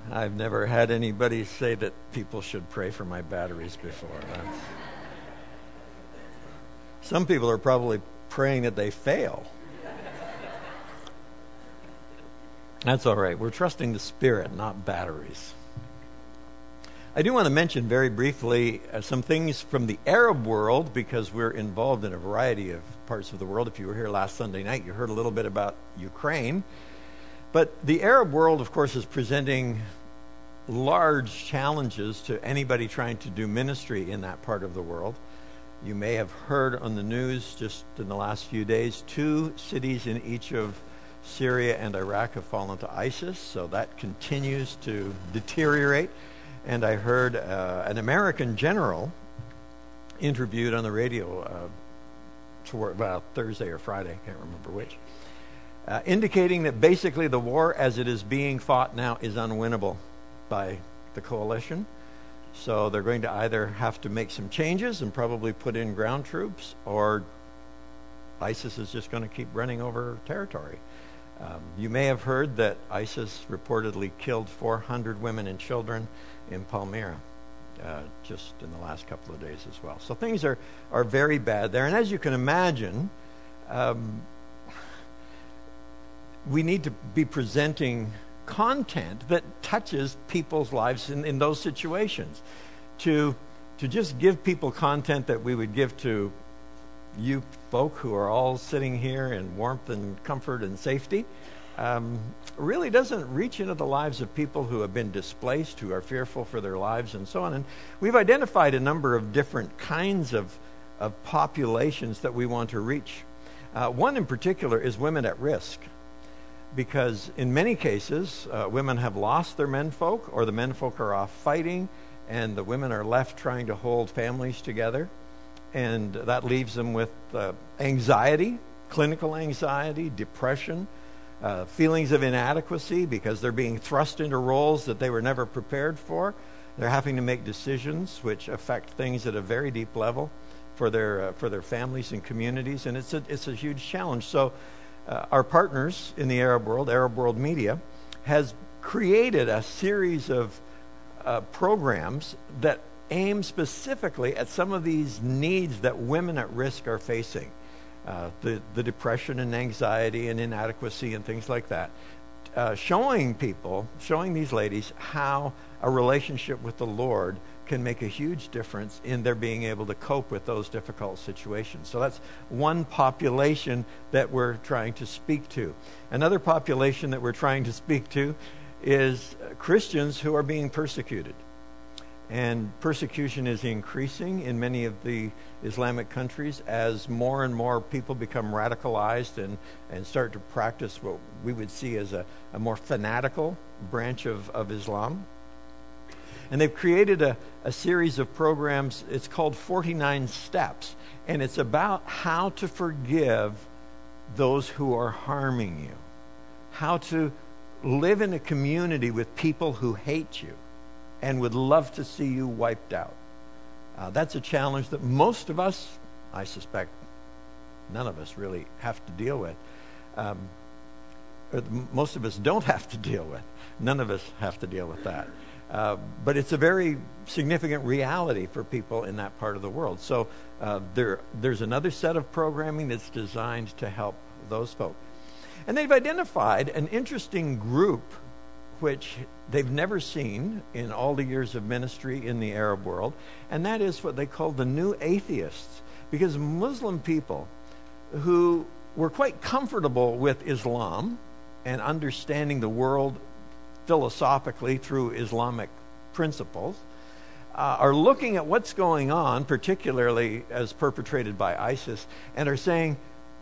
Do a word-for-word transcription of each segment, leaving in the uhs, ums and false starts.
I've never had anybody say that people should pray for my batteries before. That's... Some people are probably praying that they fail. That's all right. We're trusting the Spirit, not batteries. I do want to mention very briefly uh, some things from the Arab world, because we're involved in a variety of parts of the world. If you were here last Sunday night, you heard a little bit about Ukraine. But the Arab world, of course, is presenting large challenges to anybody trying to do ministry in that part of the world. You may have heard on the news just in the last few days, two cities in each of Syria and Iraq have fallen to ISIS, so that continues to deteriorate. And I heard uh, an American general interviewed on the radio uh, toward, well, Thursday or Friday, I can't remember which, uh, indicating that basically the war as it is being fought now is unwinnable by the coalition. So they're going to either have to make some changes and probably put in ground troops, or ISIS is just going to keep running over territory. Um, you may have heard that ISIS reportedly killed four hundred women and children in Palmyra uh, just in the last couple of days as well. So things are, are very bad there. And as you can imagine, um, we need to be presenting content that touches people's lives in, in those situations. To, to just give people content that we would give to you folk who are all sitting here in warmth and comfort and safety, um, really doesn't reach into the lives of people who have been displaced, who are fearful for their lives, and so on. And we've identified a number of different kinds of, of populations that we want to reach. Uh, one in particular is women at risk, because in many cases, uh, women have lost their menfolk, or the menfolk are off fighting, and the women are left trying to hold families together. And that leaves them with uh, anxiety, clinical anxiety, depression, uh, feelings of inadequacy because they're being thrust into roles that they were never prepared for. They're having to make decisions which affect things at a very deep level for their uh, for their families and communities, and it's a it's a huge challenge. So, uh, our partners in the Arab world, Arab World Media, has created a series of uh, programs that aim specifically at some of these needs that women at risk are facing. Uh, the, the depression and anxiety and inadequacy and things like that. Uh, showing people, showing these ladies how a relationship with the Lord can make a huge difference in their being able to cope with those difficult situations. So that's one population that we're trying to speak to. Another population that we're trying to speak to is Christians who are being persecuted. And persecution is increasing in many of the Islamic countries as more and more people become radicalized and, and start to practice what we would see as a, a more fanatical branch of, of Islam. And they've created a, a series of programs. It's called forty-nine Steps. And it's about how to forgive those who are harming you. How to live in a community with people who hate you and would love to see you wiped out. Uh, that's a challenge that most of us, I suspect, none of us really have to deal with. Um, or the, most of us don't have to deal with. None of us have to deal with that. Uh, but it's a very significant reality for people in that part of the world. So uh, there, there's another set of programming that's designed to help those folk. And they've identified an interesting group which they've never seen in all the years of ministry in the Arab world, and that is what they call the new atheists. Because Muslim people who were quite comfortable with Islam and understanding the world philosophically through Islamic principles uh, are looking at what's going on, particularly as perpetrated by ISIS, and are saying,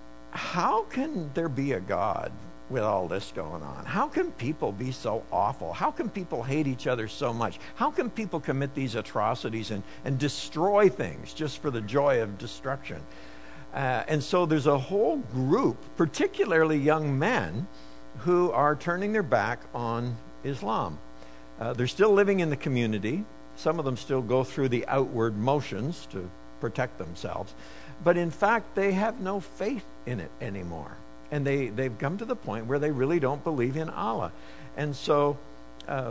how can there be a God with all this going on? How can people be so awful? How can people hate each other so much? How can people commit these atrocities and, and destroy things just for the joy of destruction? Uh, and so there's a whole group, particularly young men, who are turning their back on Islam. Uh, they're still living in the community. Some of them still go through the outward motions to protect themselves. But in fact, they have no faith in it anymore. And they, they've come to the point where they really don't believe in Allah. And so uh,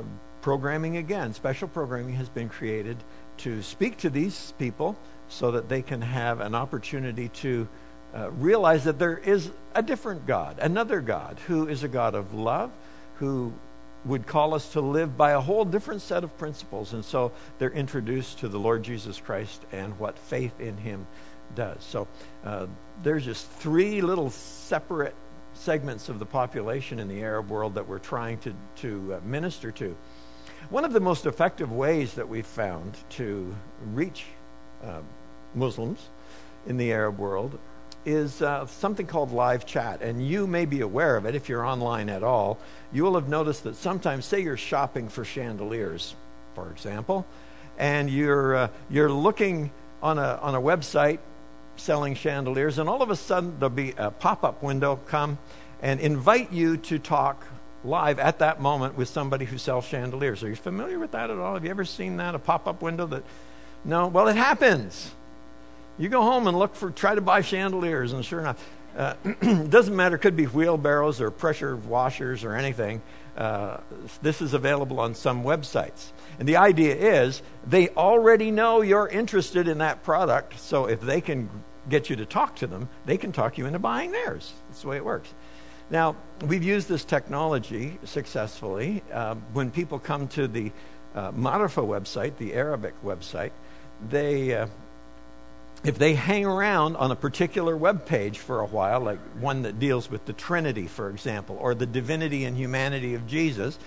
programming again, special programming has been created to speak to these people so that they can have an opportunity to uh, realize that there is a different God, another God, who is a God of love, who would call us to live by a whole different set of principles. And so they're introduced to the Lord Jesus Christ and what faith in him does. So uh, there's just three little separate segments of the population in the Arab world that we're trying to, to uh, minister to. One of the most effective ways that we've found to reach uh, Muslims in the Arab world is uh, something called live chat. And you may be aware of it if you're online at all. You will have noticed that sometimes, say you're shopping for chandeliers, for example, and you're uh, you're looking on a on a website selling chandeliers, and all of a sudden there'll be a pop-up window come and invite you to talk live at that moment with somebody who sells chandeliers. Are you familiar with that at all? Have you ever seen that, a pop-up window that... No? Well, it happens. You go home and look for, try to buy chandeliers, and sure enough, uh, it doesn't matter. It could be wheelbarrows or pressure washers or anything. Uh, this is available on some websites. And the idea is they already know you're interested in that product, so if they can get you to talk to them, they can talk you into buying theirs. That's the way it works. Now, we've used this technology successfully. Uh, when people come to the uh, Marifa website, the Arabic website, they... Uh, If they hang around on a particular web page for a while, like one that deals with the Trinity, for example, or the divinity and humanity of Jesus,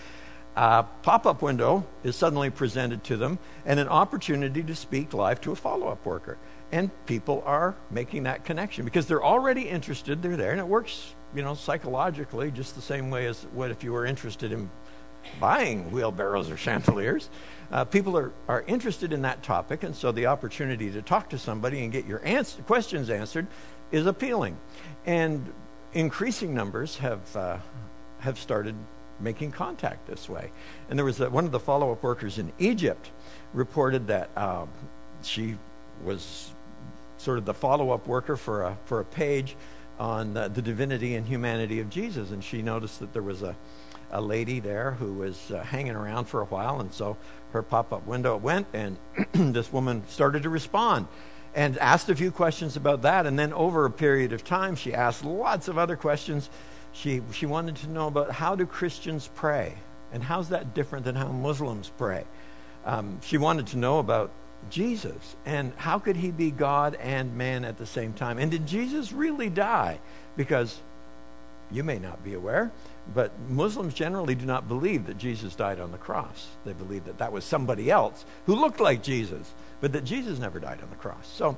a pop-up window is suddenly presented to them and an opportunity to speak live to a follow-up worker. And people are making that connection because they're already interested. They're there, and it works, you know, psychologically just the same way as what if you were interested in buying wheelbarrows or chandeliers. Uh, people are, are interested in that topic, and so the opportunity to talk to somebody and get your answer, questions answered is appealing. And increasing numbers have uh, have started making contact this way. And there was a, one of the follow-up workers in Egypt reported that uh, she was sort of the follow-up worker for a, for a page on uh, the divinity and humanity of Jesus, and she noticed that there was a a lady there who was uh, hanging around for a while, and so her pop-up window went, and this woman started to respond and asked a few questions about that, and then over a period of time she asked lots of other questions. She she wanted to know about how do Christians pray, and how's that different than how Muslims pray. Um, she wanted to know about Jesus, and how could he be God and man at the same time, and did Jesus really die? Because you may not be aware, but Muslims generally do not believe that Jesus died on the cross. They believe that that was somebody else who looked like Jesus, but that Jesus never died on the cross. So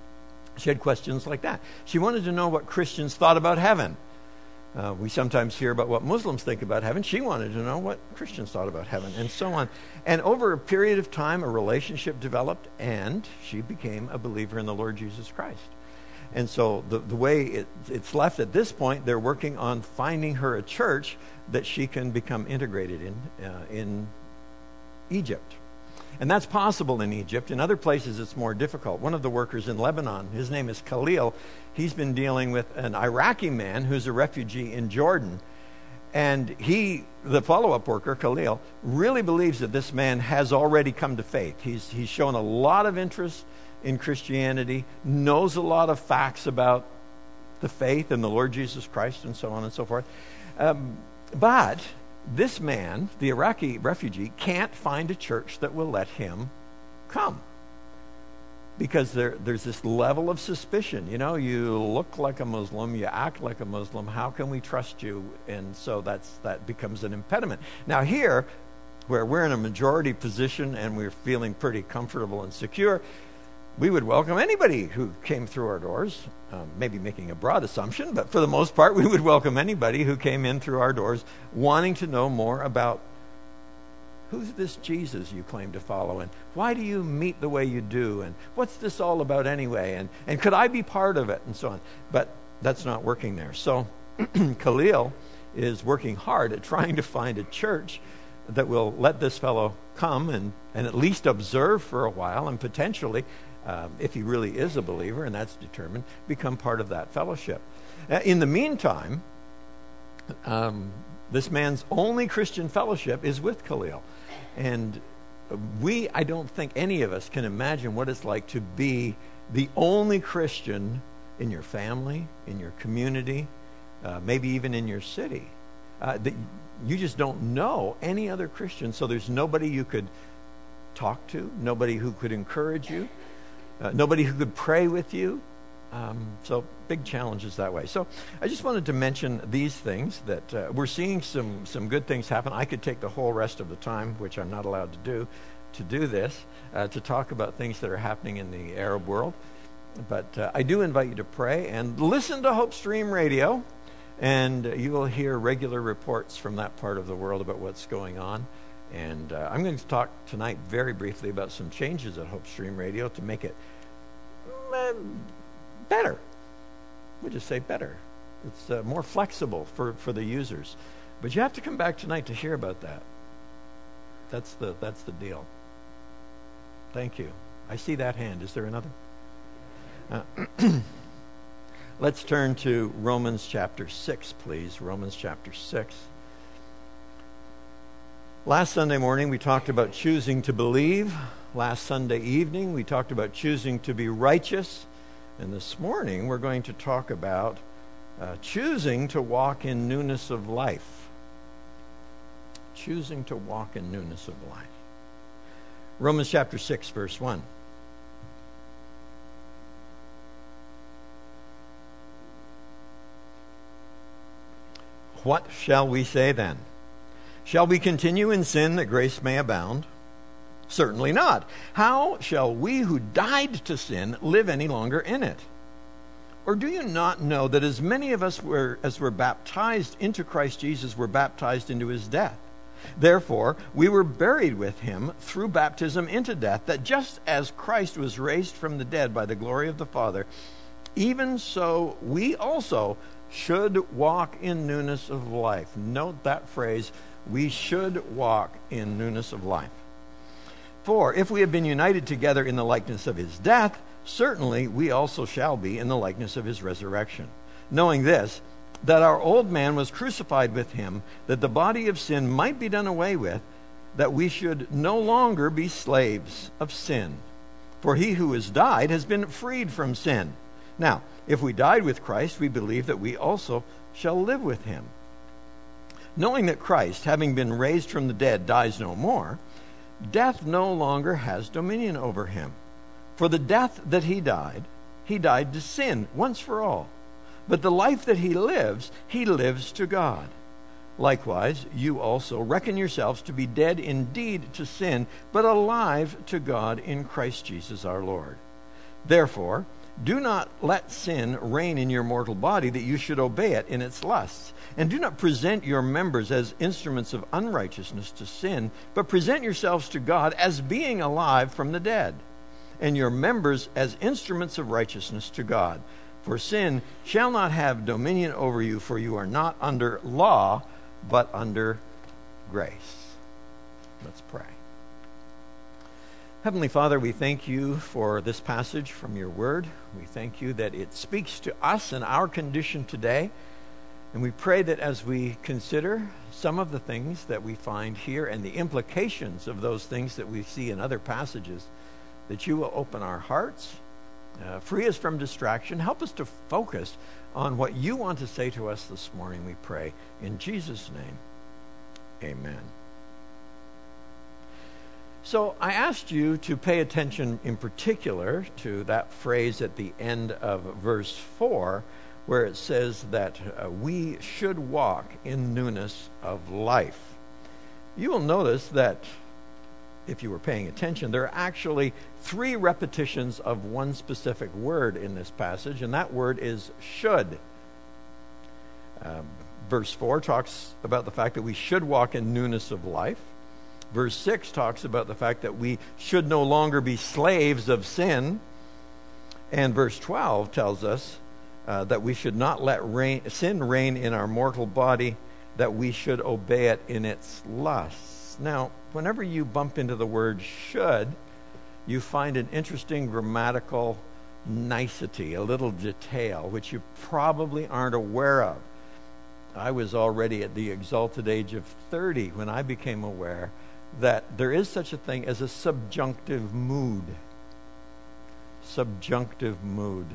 she had questions like that. She wanted to know what Christians thought about heaven. Uh, we sometimes hear about what Muslims think about heaven. She wanted to know what Christians thought about heaven, and so on. And over a period of time, a relationship developed, and she became a believer in the Lord Jesus Christ. And so the, the way it, it's left at this point, they're working on finding her a church that she can become integrated in uh, in Egypt. And that's possible in Egypt. In other places, it's more difficult. One of the workers in Lebanon, his name is Khalil. He's been dealing with an Iraqi man who's a refugee in Jordan. And he, the follow-up worker, Khalil, really believes that this man has already come to faith. He's, he's shown a lot of interest in Christianity, knows a lot of facts about the faith and the Lord Jesus Christ and so on and so forth. Um, but this man, the Iraqi refugee, can't find a church that will let him come. Because there, there's this level of suspicion. You know, you look like a Muslim, you act like a Muslim, how can we trust you? And so that's that becomes an impediment. Now here, where we're in a majority position and we're feeling pretty comfortable and secure, we would welcome anybody who came through our doors, um, maybe making a broad assumption, but for the most part, we would welcome anybody who came in through our doors wanting to know more about who's this Jesus you claim to follow, and why do you meet the way you do, and what's this all about anyway, and, and could I be part of it, and so on. But that's not working there. So Khalil is working hard at trying to find a church that will let this fellow come and, and at least observe for a while, and potentially, Um, if he really is a believer, and that's determined, become part of that fellowship. Uh, in the meantime, um, This man's only Christian fellowship is with Khalil. And we, I don't think any of us can imagine what it's like to be the only Christian in your family, in your community, uh, maybe even in your city. Uh, that you just don't know any other Christian, so there's nobody you could talk to, nobody who could encourage you, uh, nobody who could pray with you. Um, so big challenges that way. So I just wanted to mention these things, that uh, we're seeing some, some good things happen. I could take the whole rest of the time, which I'm not allowed to do, to do this, uh, to talk about things that are happening in the Arab world. But uh, I do invite you to pray and listen to Hope Stream Radio, and you will hear regular reports from that part of the world about what's going on. And uh, I'm going to talk tonight very briefly about some changes at Hope Stream Radio to make it uh, better. We'll just say better. It's uh, more flexible for, for the users. But you have to come back tonight to hear about that. That's the that's the deal. Thank you. I see that hand. Is there another? Uh, let's turn to Romans chapter six, please. Romans chapter six. Last Sunday morning, we talked about choosing to believe. Last Sunday evening, we talked about choosing to be righteous. And this morning, we're going to talk about uh, choosing to walk in newness of life. Choosing to walk in newness of life. Romans chapter six, verse one. What shall we say then? Shall we continue in sin that grace may abound? Certainly not. How shall we who died to sin live any longer in it? Or do you not know that as many of us were, as were baptized into Christ Jesus were baptized into his death? Therefore, we were buried with him through baptism into death, that just as Christ was raised from the dead by the glory of the Father, even so we also should walk in newness of life. Note that phrase, we should walk in newness of life. For if we have been united together in the likeness of his death, certainly we also shall be in the likeness of his resurrection. Knowing this, that our old man was crucified with him, that the body of sin might be done away with, that we should no longer be slaves of sin. For he who has died has been freed from sin. Now, if we died with Christ, we believe that we also shall live with him. Knowing that Christ, having been raised from the dead, dies no more, death no longer has dominion over him. For the death that he died, he died to sin once for all. But the life that he lives, he lives to God. Likewise, you also reckon yourselves to be dead indeed to sin, but alive to God in Christ Jesus our Lord. Therefore, do not let sin reign in your mortal body, that you should obey it in its lusts. And do not present your members as instruments of unrighteousness to sin, but present yourselves to God as being alive from the dead, and your members as instruments of righteousness to God. For sin shall not have dominion over you, for you are not under law, but under grace. Let's pray. Heavenly Father, we thank you for this passage from your word. We thank you that it speaks to us and our condition today. And we pray that as we consider some of the things that we find here and the implications of those things that we see in other passages, that you will open our hearts, uh, free us from distraction, help us to focus on what you want to say to us this morning, we pray. In Jesus' name, amen. So I asked you to pay attention in particular to that phrase at the end of verse four, where it says that uh, we should walk in newness of life. You will notice that, if you were paying attention, there are actually three repetitions of one specific word in this passage, and that word is should. Um, verse four talks about the fact that we should walk in newness of life. Verse six talks about the fact that we should no longer be slaves of sin. And verse twelve tells us uh, that we should not let reign, sin reign in our mortal body, that we should obey it in its lusts. Now, whenever you bump into the word should, you find an interesting grammatical nicety, a little detail, which you probably aren't aware of. I was already at the exalted age of thirty when I became aware that there is such a thing as a subjunctive mood. Subjunctive mood.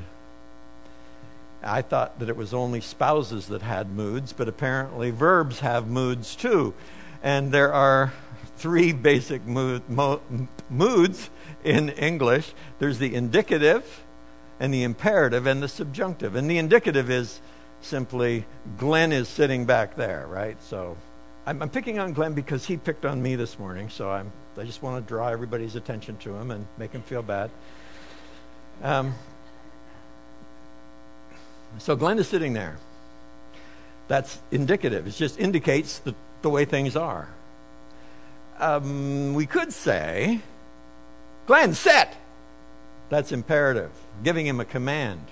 I thought that it was only spouses that had moods, but apparently verbs have moods too. And there are three basic mood, mo, moods in English. There's the indicative, and the imperative, and the subjunctive. And the indicative is simply, Glenn is sitting back there, right? So I'm, I'm picking on Glenn because he picked on me this morning, so I'm, I just want to draw everybody's attention to him and make him feel bad. Um, so Glenn is sitting there. That's indicative. It just indicates the, the way things are. Um, we could say, Glenn, sit! That's imperative, giving him a command.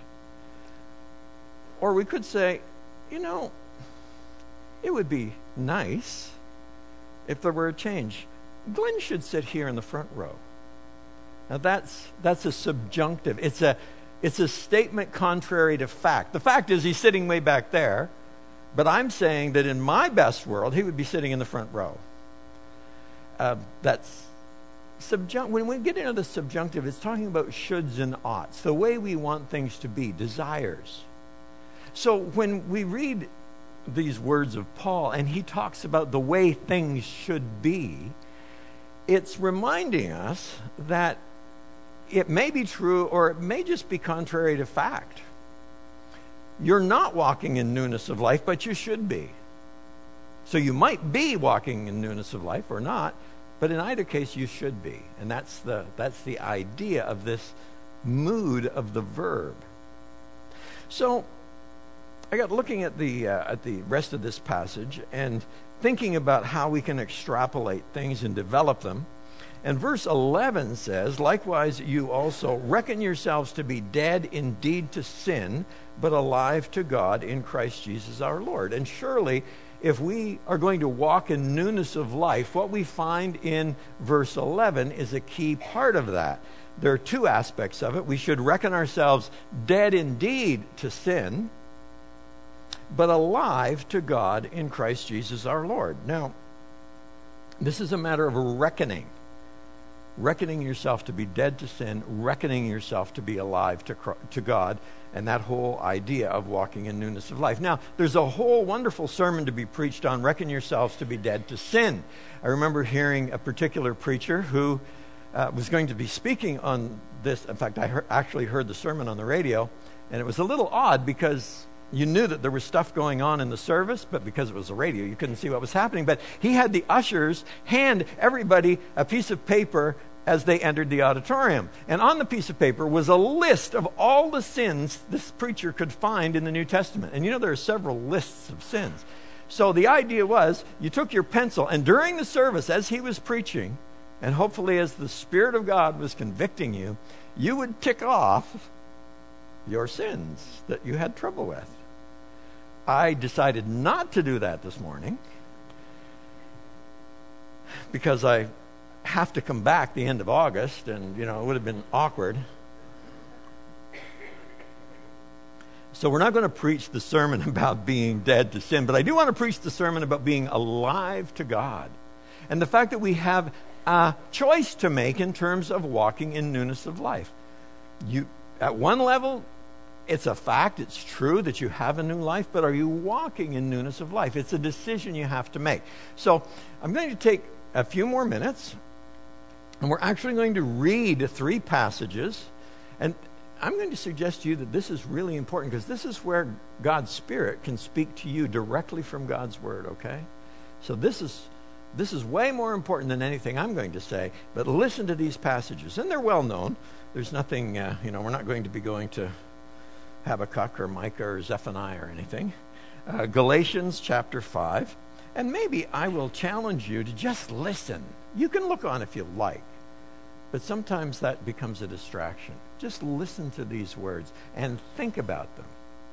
Or we could say, you know, it would be nice if there were a change. Glenn should sit here in the front row. Now that's that's a subjunctive. It's a it's a statement contrary to fact. The fact is he's sitting way back there, but I'm saying that in my best world he would be sitting in the front row. Uh, that's subjunct. When we get into the subjunctive, it's talking about shoulds and oughts, the way we want things to be, desires. So when we read these words of Paul and he talks about the way things should be, it's reminding us that it may be true or it may just be contrary to fact. You're not walking in newness of life, but you should be. So you might be walking in newness of life or not, but in either case you should be. And that's the that's the idea of this mood of the verb. So I got looking at the uh, at the rest of this passage and thinking about how we can extrapolate things and develop them. And verse eleven says, likewise you also reckon yourselves to be dead indeed to sin, but alive to God in Christ Jesus our Lord. And surely if we are going to walk in newness of life, what we find in verse eleven is a key part of that. There are two aspects of it. We should reckon ourselves dead indeed to sin, but alive to God in Christ Jesus our Lord. Now, this is a matter of reckoning. Reckoning yourself to be dead to sin, reckoning yourself to be alive to, to God, and that whole idea of walking in newness of life. Now, there's a whole wonderful sermon to be preached on reckon yourselves to be dead to sin. I remember hearing a particular preacher who uh, was going to be speaking on this. In fact, I heard, actually heard the sermon on the radio, and it was a little odd because you knew that there was stuff going on in the service, but because it was a radio, you couldn't see what was happening. But he had the ushers hand everybody a piece of paper as they entered the auditorium. And on the piece of paper was a list of all the sins this preacher could find in the New Testament. And you know there are several lists of sins. So the idea was you took your pencil, and during the service, as he was preaching, and hopefully as the Spirit of God was convicting you, you would tick off your sins that you had trouble with. I decided not to do that this morning because I have to come back the end of August, and you know it would have been awkward. So we're not going to preach the sermon about being dead to sin, but I do want to preach the sermon about being alive to God, and the fact that we have a choice to make in terms of walking in newness of life. You, at one level, it's a fact, it's true that you have a new life, but are you walking in newness of life? It's a decision you have to make. So I'm going to take a few more minutes, and we're actually going to read three passages. And I'm going to suggest to you that this is really important because this is where God's Spirit can speak to you directly from God's Word, okay? So this is this is way more important than anything I'm going to say, but listen to these passages. And they're well known. There's nothing, uh, you know, we're not going to be going to Habakkuk or Micah or Zephaniah or anything. Uh, Galatians chapter five. And maybe I will challenge you to just listen. You can look on if you like, but sometimes that becomes a distraction. Just listen to these words and think about them.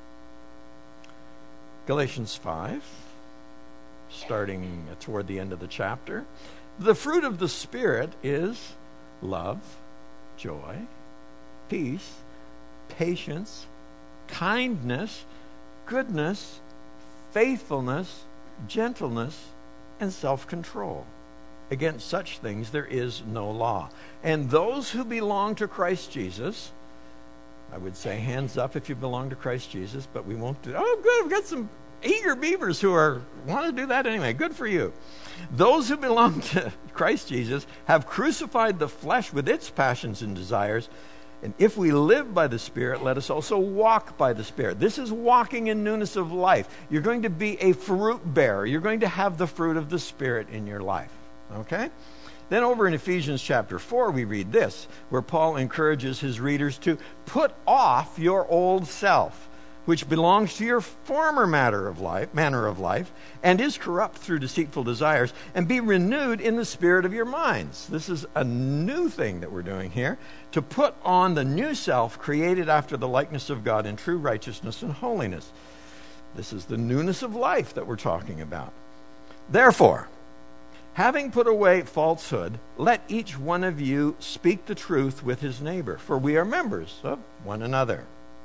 Galatians five, starting toward the end of the chapter. The fruit of the Spirit is love, joy, peace, patience, kindness, goodness, faithfulness, gentleness, and self-control. Against such things there is no law. And those who belong to Christ Jesus, I would say hands up if you belong to Christ Jesus, but we won't do that. Oh, good, I've got some eager beavers who are want to do that anyway. Good for you. Those who belong to Christ Jesus have crucified the flesh with its passions and desires. And if we live by the Spirit, let us also walk by the Spirit. This is walking in newness of life. You're going to be a fruit bearer. You're going to have the fruit of the Spirit in your life. Okay? Then over in Ephesians chapter four, we read this, where Paul encourages his readers to put off your old self, which belongs to your former matter of life, manner of life, and is corrupt through deceitful desires, and be renewed in the spirit of your minds. This is a new thing that we're doing here, to put on the new self created after the likeness of God in true righteousness and holiness. This is the newness of life that we're talking about. Therefore, having put away falsehood, let each one of you speak the truth with his neighbor, for we are members of one another.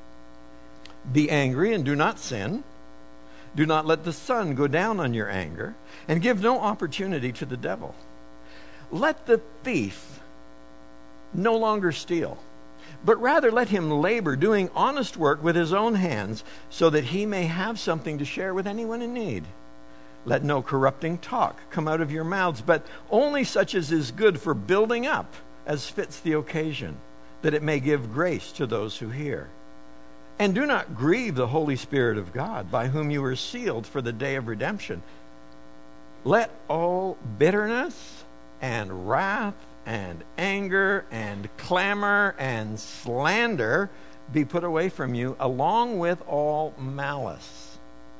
Be angry and do not sin. Do not let the sun go down on your anger, and give no opportunity to the devil. Let the thief no longer steal, but rather let him labor, doing honest work with his own hands, so that he may have something to share with anyone in need. Let no corrupting talk come out of your mouths, but only such as is good for building up, as fits the occasion, that it may give grace to those who hear. And do not grieve the Holy Spirit of God, by whom you were sealed for the day of redemption. Let all bitterness and wrath and anger and clamor and slander be put away from you, along with all malice.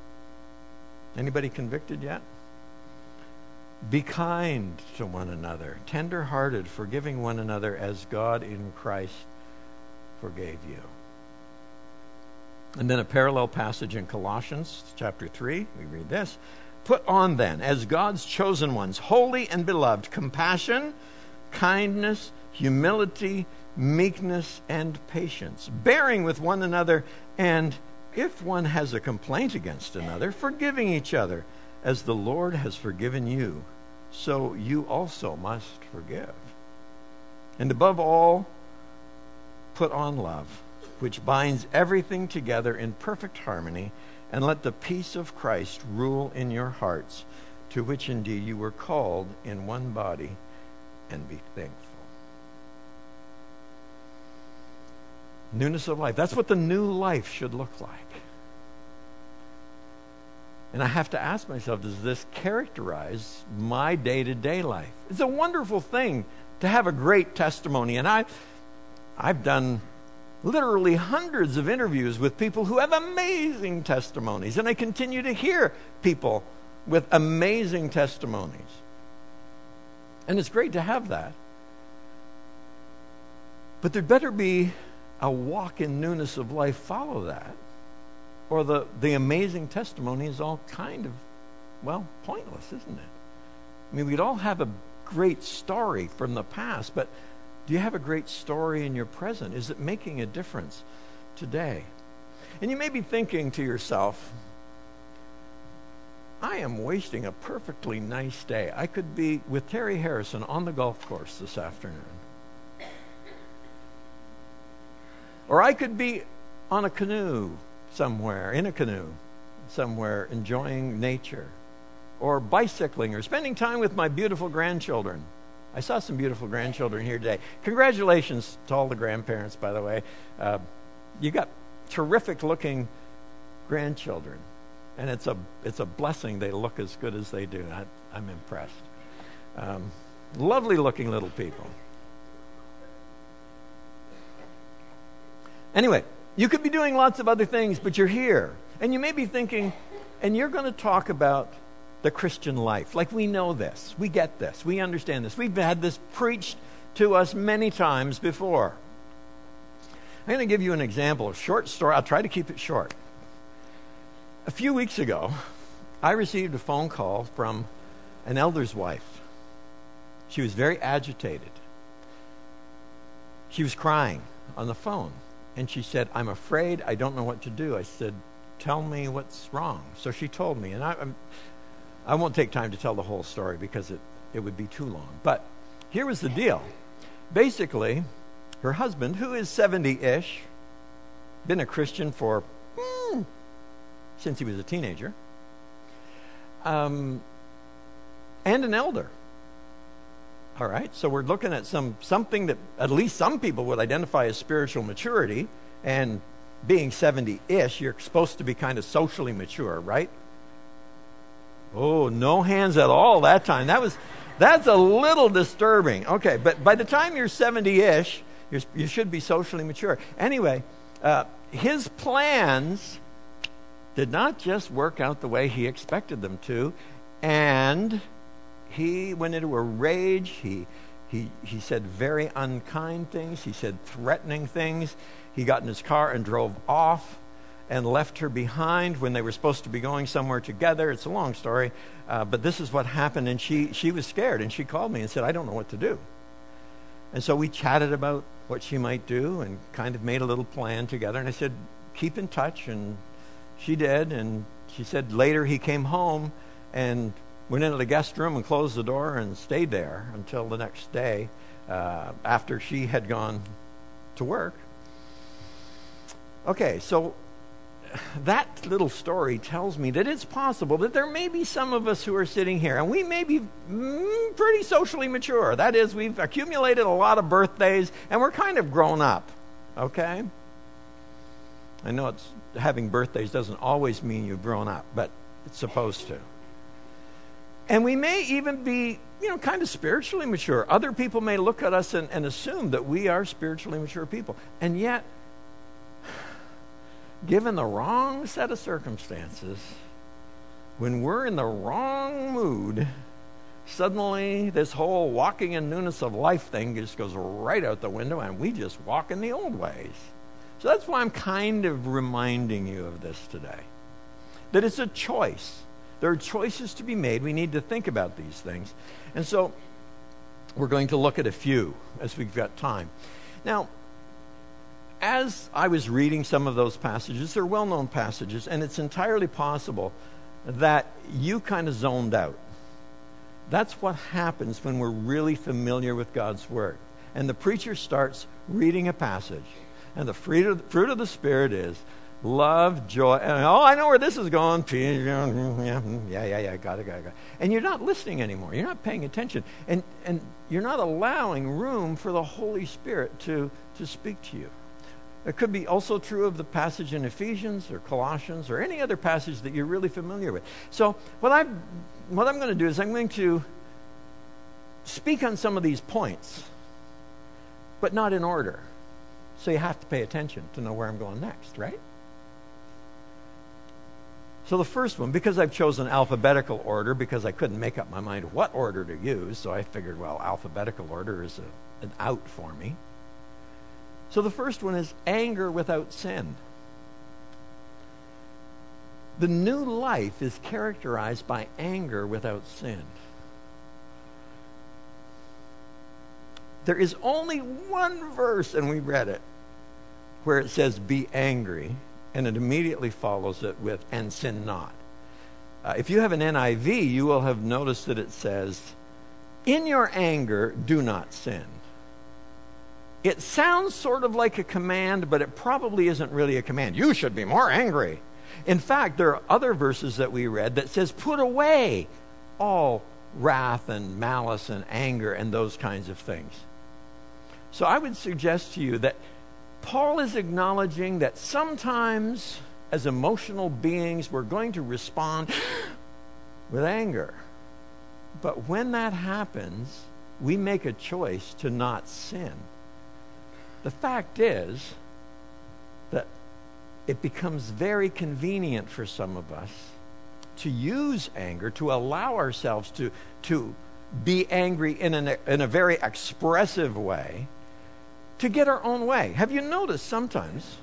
Anybody convicted yet? Be kind to one another, tender-hearted, forgiving one another as God in Christ forgave you. And then a parallel passage in Colossians chapter three, we read this. Put on then, as God's chosen ones, holy and beloved, compassion, kindness, humility, meekness, and patience, bearing with one another, and if one has a complaint against another, forgiving each other, as the Lord has forgiven you, so you also must forgive. And above all, put on love, which binds everything together in perfect harmony, and let the peace of Christ rule in your hearts, to which indeed you were called in one body, and be thankful. Newness of life. That's what the new life should look like. And I have to ask myself, does this characterize my day-to-day life? It's a wonderful thing to have a great testimony. And I, I've done literally hundreds of interviews with people who have amazing testimonies. And I continue to hear people with amazing testimonies. And it's great to have that. But there better be a walk in newness of life follow that. Or the, the amazing testimony is all kind of, well, pointless, isn't it? I mean, we'd all have a great story from the past, but do you have a great story in your present? Is it making a difference today? And you may be thinking to yourself, I am wasting a perfectly nice day. I could be with Terry Harrison on the golf course this afternoon. Or I could be on a canoe somewhere, in a canoe somewhere, enjoying nature. Or bicycling, or spending time with my beautiful grandchildren. I saw some beautiful grandchildren here today. Congratulations to all the grandparents, by the way. Uh, you got terrific-looking grandchildren. And it's a it's a blessing they look as good as they do. I, I'm impressed. Um, lovely-looking little people. Anyway, you could be doing lots of other things, but you're here. And you may be thinking, and you're going to talk about the Christian life. Like, we know this. We get this. We understand this. We've had this preached to us many times before. I'm going to give you an example, a short story. I'll try to keep it short. A few weeks ago, I received a phone call from an elder's wife. She was very agitated. She was crying on the phone. And she said, I'm afraid, I don't know what to do. I said, tell me what's wrong. So she told me, and I, I'm, I won't take time to tell the whole story because it, it would be too long. But here was the deal. Basically, her husband, who is seventy-ish, been a Christian for hmm, since he was a teenager, um, and an elder. All right, so we're looking at some something that at least some people would identify as spiritual maturity, and being seventy-ish, you're supposed to be kind of socially mature, right? Oh, no hands at all that time. That was that's a little disturbing. Okay, but by the time you're seventy-ish, you're, you should be socially mature. Anyway, uh, his plans did not just work out the way he expected them to, and he went into a rage. He, he, he said very unkind things. He said threatening things. He got in his car and drove off and left her behind when they were supposed to be going somewhere together. It's a long story, uh, but this is what happened, and she, she was scared, and she called me and said, I don't know what to do. And so we chatted about what she might do and kind of made a little plan together, and I said, keep in touch, and she did, and she said later he came home and went into the guest room and closed the door and stayed there until the next day uh, after she had gone to work. Okay, so that little story tells me that it's possible that there may be some of us who are sitting here, and we may be mm, pretty socially mature. That is, we've accumulated a lot of birthdays, and we're kind of grown up, okay? I know it's having birthdays doesn't always mean you've grown up, but it's supposed to. And we may even be, you know, kind of spiritually mature. Other people may look at us and, and assume that we are spiritually mature people. And yet, given the wrong set of circumstances, when we're in the wrong mood, suddenly this whole walking in newness of life thing just goes right out the window, and we just walk in the old ways. So that's why I'm kind of reminding you of this today. That it's a choice. There are choices to be made. We need to think about these things. And so we're going to look at a few as we've got time. Now, as I was reading some of those passages, they're well-known passages, and it's entirely possible that you kind of zoned out. That's what happens when we're really familiar with God's Word. And the preacher starts reading a passage, and the fruit of, fruit of the Spirit is love, joy, and oh, I know where this is going. Yeah, yeah, yeah, got it, got it, got it. And you're not listening anymore. You're not paying attention. And and you're not allowing room for the Holy Spirit to, to speak to you. It could be also true of the passage in Ephesians or Colossians or any other passage that you're really familiar with. So what, I've, what I'm going to do is I'm going to speak on some of these points, but not in order. So you have to pay attention to know where I'm going next, right? So the first one, because I've chosen alphabetical order, because I couldn't make up my mind what order to use, so I figured, well, alphabetical order is a, an out for me. So the first one is anger without sin. The new life is characterized by anger without sin. There is only one verse, and we read it, where it says, be angry, and it immediately follows it with, and sin not. Uh, if you have an N I V, you will have noticed that it says, in your anger, do not sin. It sounds sort of like a command, but it probably isn't really a command. You should be more angry. In fact, there are other verses that we read that says, put away all wrath and malice and anger and those kinds of things. So I would suggest to you that Paul is acknowledging that sometimes, as emotional beings, we're going to respond with anger. But when that happens, we make a choice to not sin. The fact is that it becomes very convenient for some of us to use anger, to allow ourselves to, to be angry in, an, in a very expressive way, to get our own way. Have you noticed sometimes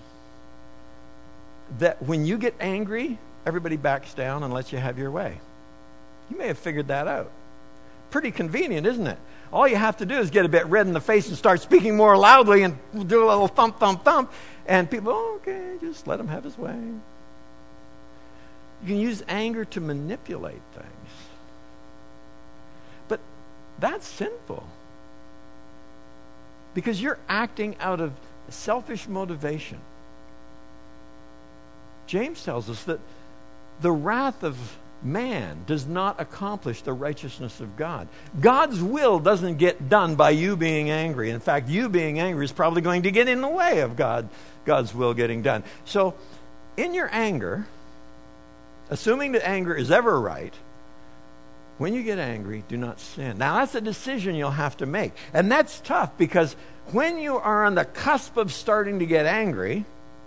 that when you get angry, everybody backs down and lets you have your way? You may have figured that out. Pretty convenient, isn't it? All you have to do is get a bit red in the face and start speaking more loudly and do a little thump, thump, thump, and people, oh, okay, just let him have his way. You can use anger to manipulate things. But that's sinful. Because you're acting out of selfish motivation. James tells us that the wrath of man does not accomplish the righteousness of God. God's will doesn't get done by you being angry. In fact, you being angry is probably going to get in the way of God, God's will getting done. So, in your anger, assuming that anger is ever right, when you get angry, do not sin. Now, that's a decision you'll have to make. And that's tough because when you are on the cusp of starting to get angry,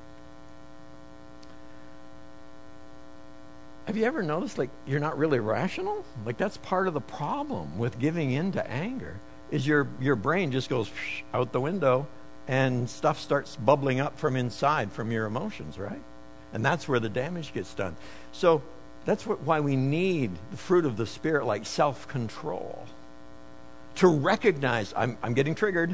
have you ever noticed, like, you're not really rational? Like, that's part of the problem with giving in to anger, is your, your brain just goes out the window and stuff starts bubbling up from inside from your emotions, right? And that's where the damage gets done. So that's what, why we need the fruit of the Spirit, like self-control, to recognize, I'm, I'm getting triggered.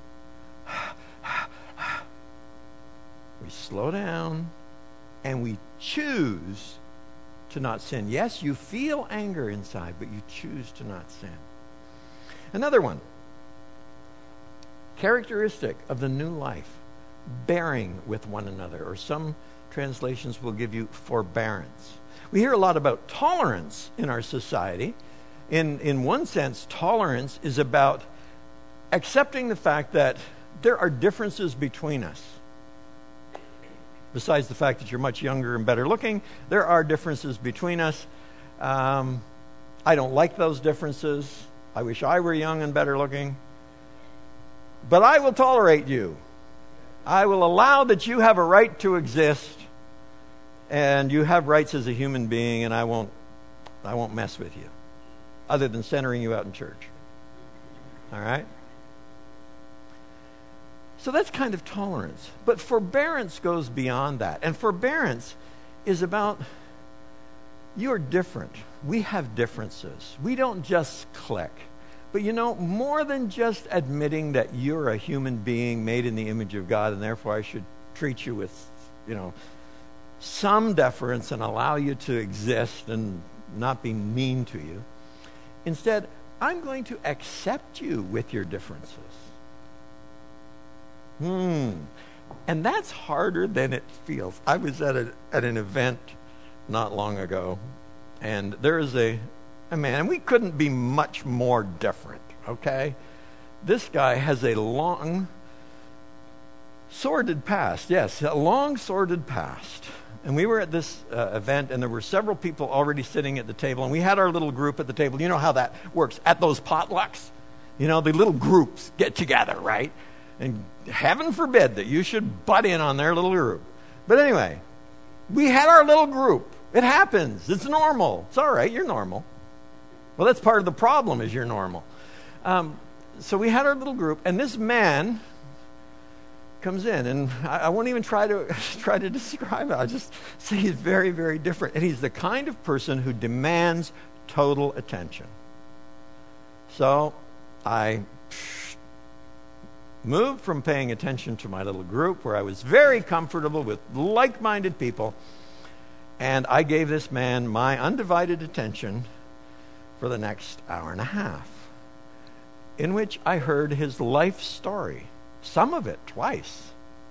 We slow down and we choose to not sin. Yes, you feel anger inside, but you choose to not sin. Another one, characteristic of the new life, bearing with one another, or some translations will give you forbearance. We hear a lot about tolerance in our society. In, in one sense, tolerance is about accepting the fact that there are differences between us. Besides the fact that you're much younger and better looking, there are differences between us. Um, I don't like those differences. I wish I were young and better looking. But I will tolerate you. I will allow that you have a right to exist, and you have rights as a human being, and I won't, I won't mess with you, other than centering you out in church. All right? So that's kind of tolerance. But forbearance goes beyond that. And forbearance is about, you're different. We have differences. We don't just click. But you know, more than just admitting that you're a human being made in the image of God, and therefore I should treat you with, you know, some deference and allow you to exist and not be mean to you. Instead, I'm going to accept you with your differences. Hmm. And that's harder than it feels. I was at a, at an event not long ago, and there is a, a man, and we couldn't be much more different, okay? This guy has a long, sordid past. Yes, a long, sordid past. And we were at this uh, event, and there were several people already sitting at the table, and we had our little group at the table. You know how that works at those potlucks? You know, the little groups get together, right? And heaven forbid that you should butt in on their little group. But anyway, we had our little group. It happens. It's normal. It's all right. You're normal. Well, that's part of the problem, is you're normal. Um, so we had our little group, and this man comes in, and I, I won't even try to try to describe it. I'll just say he's very, very different. And he's the kind of person who demands total attention. So I moved from paying attention to my little group, where I was very comfortable with like-minded people, and I gave this man my undivided attention for the next hour and a half, in which I heard his life story, some of it twice.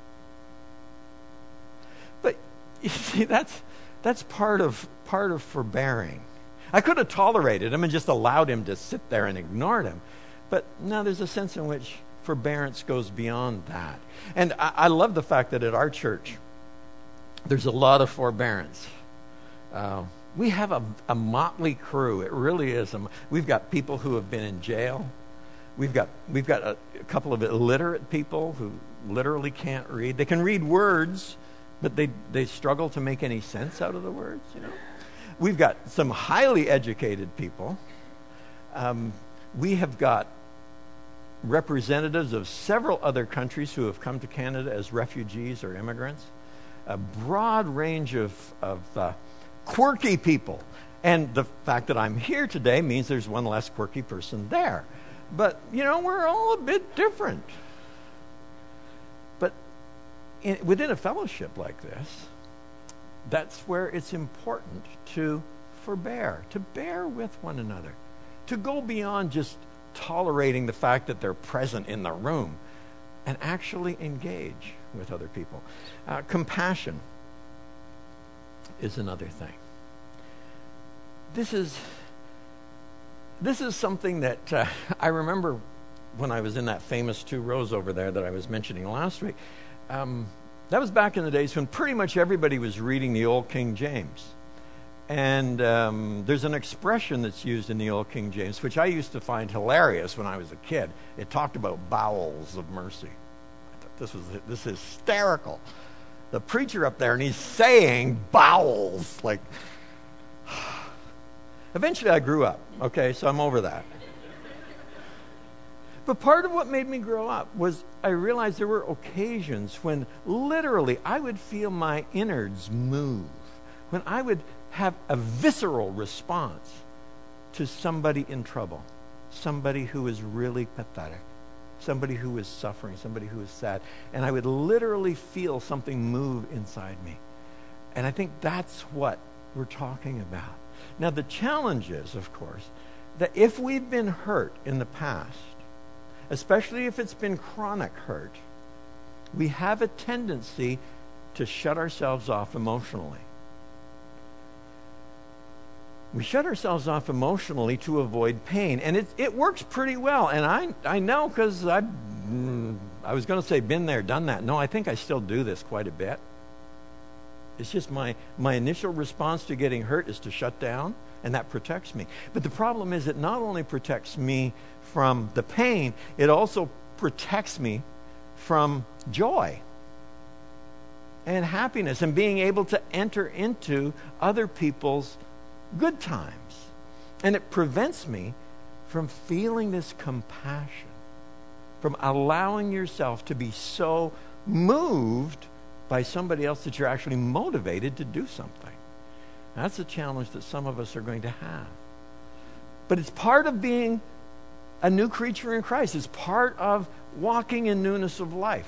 But you see, that's that's part of part of forbearing. I could have tolerated him and just allowed him to sit there and ignored him, but no, there's a sense in which forbearance goes beyond that. And I, I love the fact that at our church, there's a lot of forbearance. Uh, we have a, a motley crew. It really is. A, we've got people who have been in jail. We've got we've got a, a couple of illiterate people who literally can't read. They can read words, but they they struggle to make any sense out of the words. You know, we've got some highly educated people. Um, we have got representatives of several other countries who have come to Canada as refugees or immigrants. A broad range of of uh, quirky people, and the fact that I'm here today means there's one less quirky person there. But, you know, we're all a bit different. But in, within a fellowship like this, that's where it's important to forbear, to bear with one another, to go beyond just tolerating the fact that they're present in the room and actually engage with other people. Uh, compassion is another thing. This is this is something that uh, I remember when I was in that famous two rows over there that I was mentioning last week. Um, that was back in the days when pretty much everybody was reading the Old King James. And um, there's an expression that's used in the Old King James, which I used to find hilarious when I was a kid. It talked about bowels of mercy. I thought this was this is hysterical. The preacher up there, and he's saying bowels. Like, eventually I grew up, okay, so I'm over that. But part of what made me grow up was I realized there were occasions when literally I would feel my innards move, when I would have a visceral response to somebody in trouble, somebody who is really pathetic, somebody who is suffering, somebody who is sad. And I would literally feel something move inside me. And I think that's what we're talking about. Now, the challenge is, of course, that if we've been hurt in the past, especially if it's been chronic hurt, we have a tendency to shut ourselves off emotionally. We shut ourselves off emotionally to avoid pain, and it it works pretty well. And I I know because I mm, I was going to say been there, done that. No, I think I still do this quite a bit. It's just my my initial response to getting hurt is to shut down, and that protects me. But the problem is it not only protects me from the pain, it also protects me from joy and happiness and being able to enter into other people's good times. And it prevents me from feeling this compassion, from allowing yourself to be so moved by somebody else that you're actually motivated to do something. That's a challenge that some of us are going to have. But it's part of being a new creature in Christ. It's part of walking in newness of life.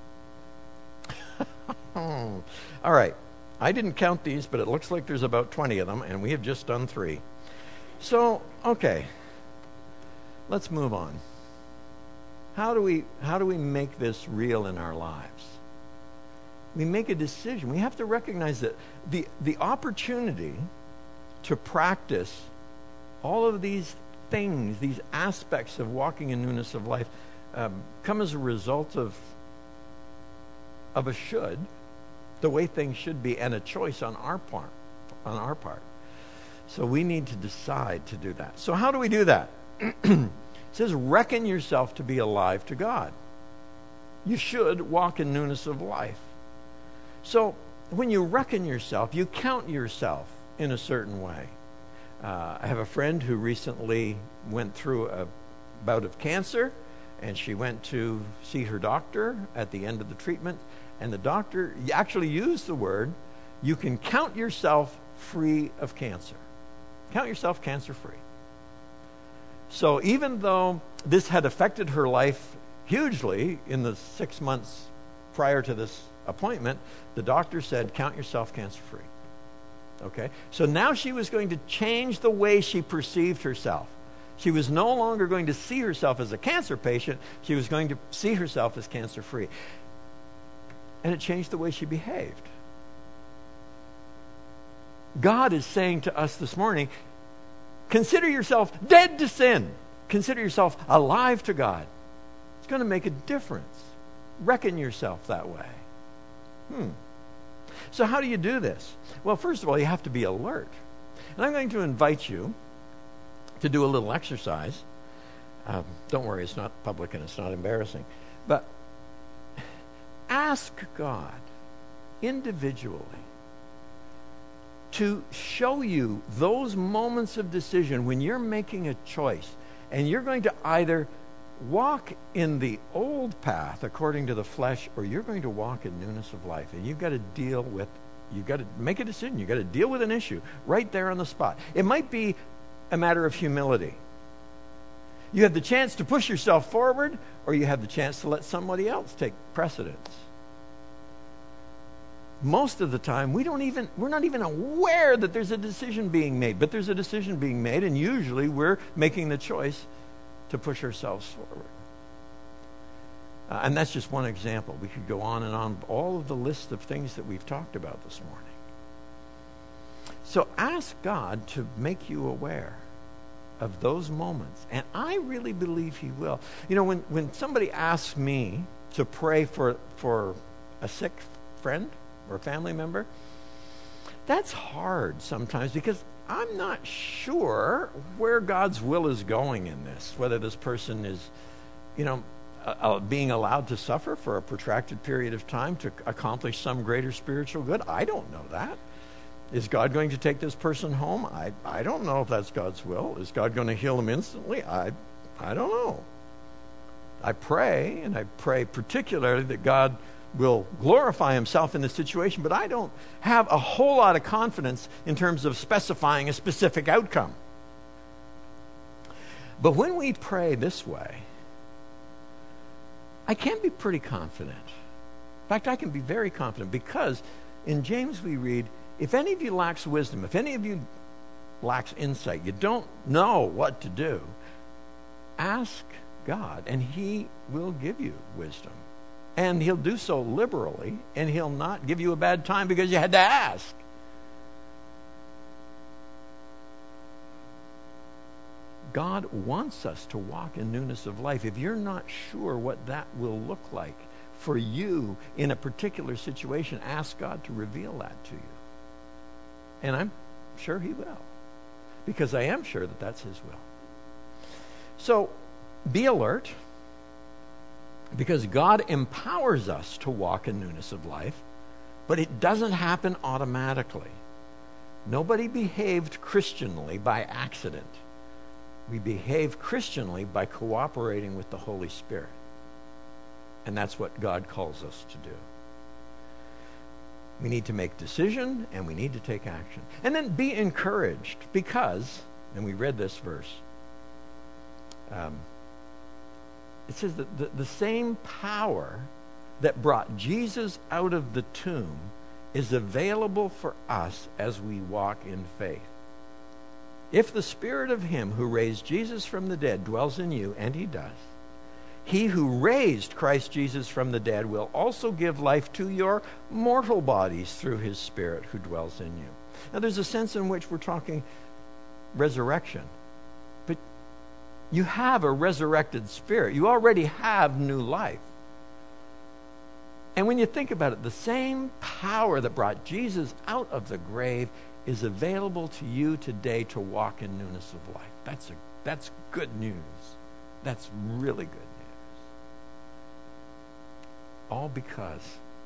All right. I didn't count these, but it looks like there's about twenty of them, and we have just done three. So, okay. Let's move on. How do we how do we make this real in our lives? We make a decision. We have to recognize that the the opportunity to practice all of these things, these aspects of walking in newness of life, um, come as a result of of a should, the way things should be, and a choice on our part. On our part. So we need to decide to do that. So how do we do that? It says, reckon yourself to be alive to God. You should walk in newness of life. So when you reckon yourself, you count yourself in a certain way. Uh, I have a friend who recently went through a bout of cancer, and she went to see her doctor at the end of the treatment, and the doctor actually used the word, you can count yourself free of cancer. Count yourself cancer-free. So even though this had affected her life hugely in the six months prior to this appointment, the doctor said, count yourself cancer-free. Okay? So now she was going to change the way she perceived herself. She was no longer going to see herself as a cancer patient. She was going to see herself as cancer-free. And it changed the way she behaved. God is saying to us this morning, consider yourself dead to sin. Consider yourself alive to God. It's going to make a difference. Reckon yourself that way. Hmm. So how do you do this? Well, first of all, you have to be alert. And I'm going to invite you to do a little exercise. Um, don't worry, it's not public and it's not embarrassing. But ask God individually to show you those moments of decision when you're making a choice and you're going to either walk in the old path according to the flesh, or you're going to walk in newness of life. And you've got to deal with, you've got to make a decision. You've got to deal with an issue right there on the spot. It might be a matter of humility. You have the chance to push yourself forward, or you have the chance to let somebody else take precedence. most of the time, we don't even, we're not even aware that there's a decision being made, but there's a decision being made, and usually we're making the choice to push ourselves forward. Uh, and that's just one example. We could go on and on, all of the list of things that we've talked about this morning. So ask God to make you aware of those moments. And I really believe he will. You know, when, when somebody asks me to pray for, for a sick friend or family member, that's hard sometimes because I'm not sure where God's will is going in this, whether this person is, you know, uh, being allowed to suffer for a protracted period of time to accomplish some greater spiritual good. I don't know that. Is God going to take this person home? I, I don't know if that's God's will. Is God going to heal them instantly? I, I don't know. I pray, and I pray particularly that God will glorify himself in the situation, but I don't have a whole lot of confidence in terms of specifying a specific outcome. But when we pray this way, I can be pretty confident. In fact, I can be very confident because in James we read, if any of you lacks wisdom, if any of you lacks insight, you don't know what to do, ask God and he will give you wisdom. And he'll do so liberally, and he'll not give you a bad time because you had to ask. God wants us to walk in newness of life. If you're not sure what that will look like for you in a particular situation, ask God to reveal that to you. And I'm sure he will, because I am sure that that's his will. So be alert, because God empowers us to walk in newness of life, but it doesn't happen automatically. Nobody behaved Christianly by accident. We behave Christianly by cooperating with the Holy Spirit. And that's what God calls us to do. We need to make decision, and we need to take action. And then be encouraged, because, and we read this verse, um, it says that the, the same power that brought Jesus out of the tomb is available for us as we walk in faith. If the Spirit of him who raised Jesus from the dead dwells in you, and he does, he who raised Christ Jesus from the dead will also give life to your mortal bodies through his Spirit who dwells in you. Now there's a sense in which we're talking resurrection. But you have a resurrected spirit. You already have new life. And when you think about it, the same power that brought Jesus out of the grave is available to you today to walk in newness of life. That's a, that's good news. That's really good news. All because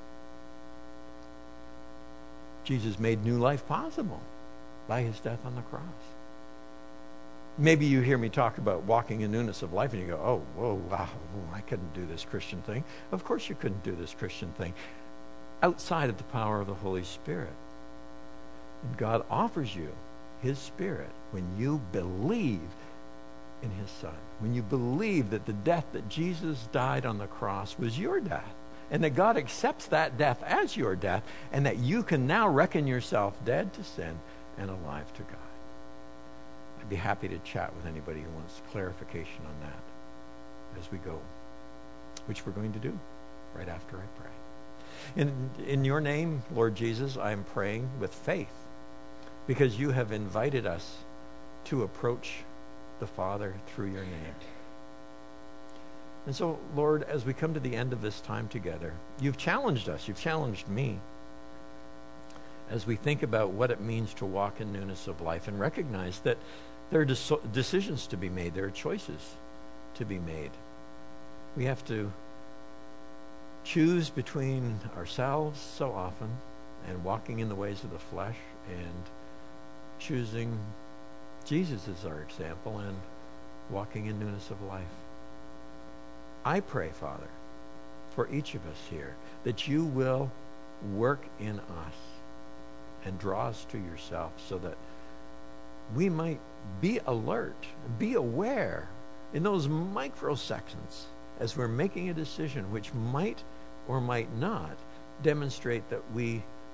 Jesus made new life possible by his death on the cross. Maybe you hear me talk about walking in newness of life and you go, oh, whoa, wow, I couldn't do this Christian thing. Of course you couldn't do this Christian thing outside of the power of the Holy Spirit. And God offers you his Spirit when you believe in his Son. When you believe that the death that Jesus died on the cross was your death, and that God accepts that death as your death, and that you can now reckon yourself dead to sin and alive to God. I'd be happy to chat with anybody who wants clarification on that as we go, which we're going to do right after I pray. In, in your name, Lord Jesus, I am praying with faith, because you have invited us to approach the Father through your name. And so, Lord, as we come to the end of this time together, you've challenged us, you've challenged me, as we think about what it means to walk in newness of life and recognize that there are de- decisions to be made, there are choices to be made. We have to choose between ourselves so often and walking in the ways of the flesh and choosing Jesus as our example and walking in newness of life. I pray, Father, for each of us here, that you will work in us and draw us to yourself so that we might be alert, be aware in those microseconds as we're making a decision which might or might not demonstrate that we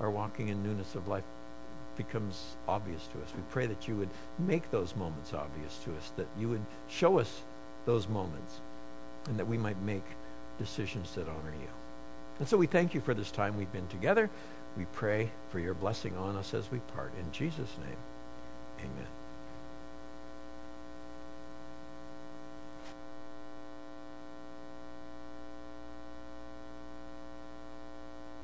our walking in newness of life becomes obvious to us. We pray that you would make those moments obvious to us, that you would show us those moments, and that we might make decisions that honor you. And so we thank you for this time we've been together. We pray for your blessing on us as we part. In Jesus' name, amen.